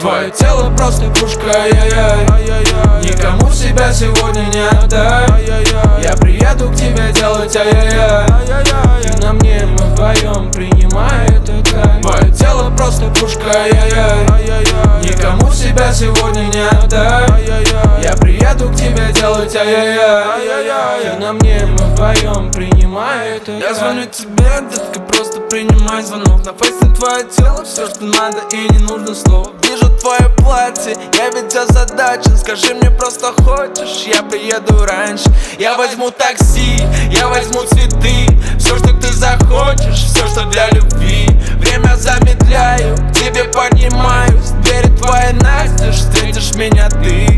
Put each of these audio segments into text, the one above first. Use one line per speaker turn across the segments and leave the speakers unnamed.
Твое тело просто пушка, ай-яй-яй. Никому себя сегодня не отдай. Я приеду к тебе делать ай-яй-яй. Ты на мне, мы вдвоем, принимай этот кайф. Твое тело просто пушка, ай-яй-яй. Никому себя сегодня не отдай. Я приеду к тебе делать ай-яй-яй. Ты на мне, мы вдвоем, принимай этот кайф.
Я звоню тебе, детка, просто принимай звонок. На фейсе твое тело, все, что надо, и не нужно слов. Вижу твое платье, я ведь озадачен. Скажи мне, просто хочешь, я приеду раньше. Я возьму такси, я возьму цветы. Все, что ты захочешь, все, что для любви. Время замедляю, к тебе поднимаюсь. Двери твои настежь, встретишь меня ты.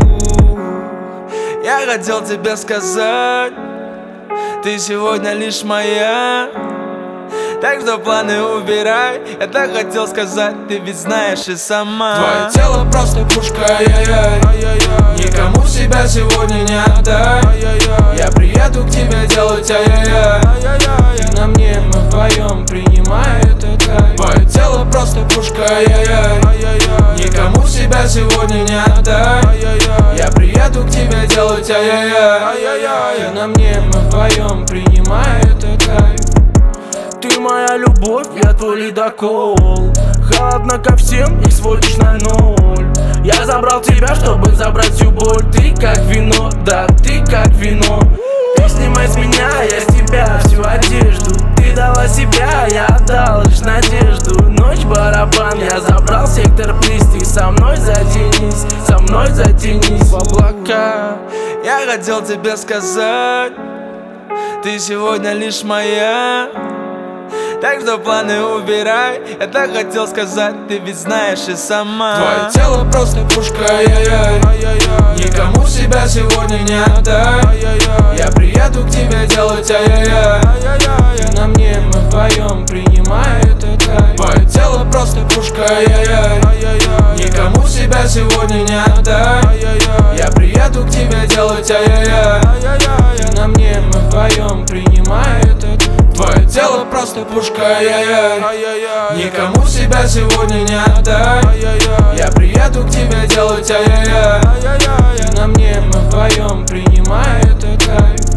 Я хотел тебе сказать, ты сегодня лишь моя. Так что планы убирай. Я так хотел сказать, ты ведь знаешь и сама.
Твое тело просто пушка, ай-яй-яй. Никому себя сегодня не отдай. Я приеду к тебе делать ай-яй-яй. Ты на мне, мы вдвоем, принимай этот кайф. Твое тело просто пушка, ай-яй-яй. Никому себя сегодня не отдай. Я приеду к тебе делать ай-яй-яй. Ты на мне, мы вдвоем, принимай этот кайф.
Ты моя любовь, я твой ледокол. Холодно ко всем и сводишь на ноль. Я забрал тебя, чтобы забрать всю боль. Ты как вино, да, ты как вино. Ты снимай с меня, я с тебя всю одежду. Ты дала себя, я отдал лишь надежду. Ночь барабан, я забрал сектор приз. Ты со мной затянись, со мной затянись в облака.
Я хотел тебе сказать, ты сегодня лишь моя. Так что планы убирай. Я так хотел сказать, ты ведь знаешь и сама.
Твое тело просто пушка, ай-яй-яй. Никому себя сегодня не отдай. Я приеду к тебе делать ай-яй-яй. Ты на мне, мы вдвоем, принимай этот кайф. Твое тело просто пушка, ай-яй-яй. Никому себя сегодня не отдай. Я приеду к тебе делать ай-яй-яй. Ты на мне, мы вдвоем, принимай этот. Твое тело просто пушка, ай-яй-яй. Никому себя сегодня не отдай. Я приеду к тебе делать ай-яй-яй. Ты на мне, мы вдвоем, принимай этот кайф.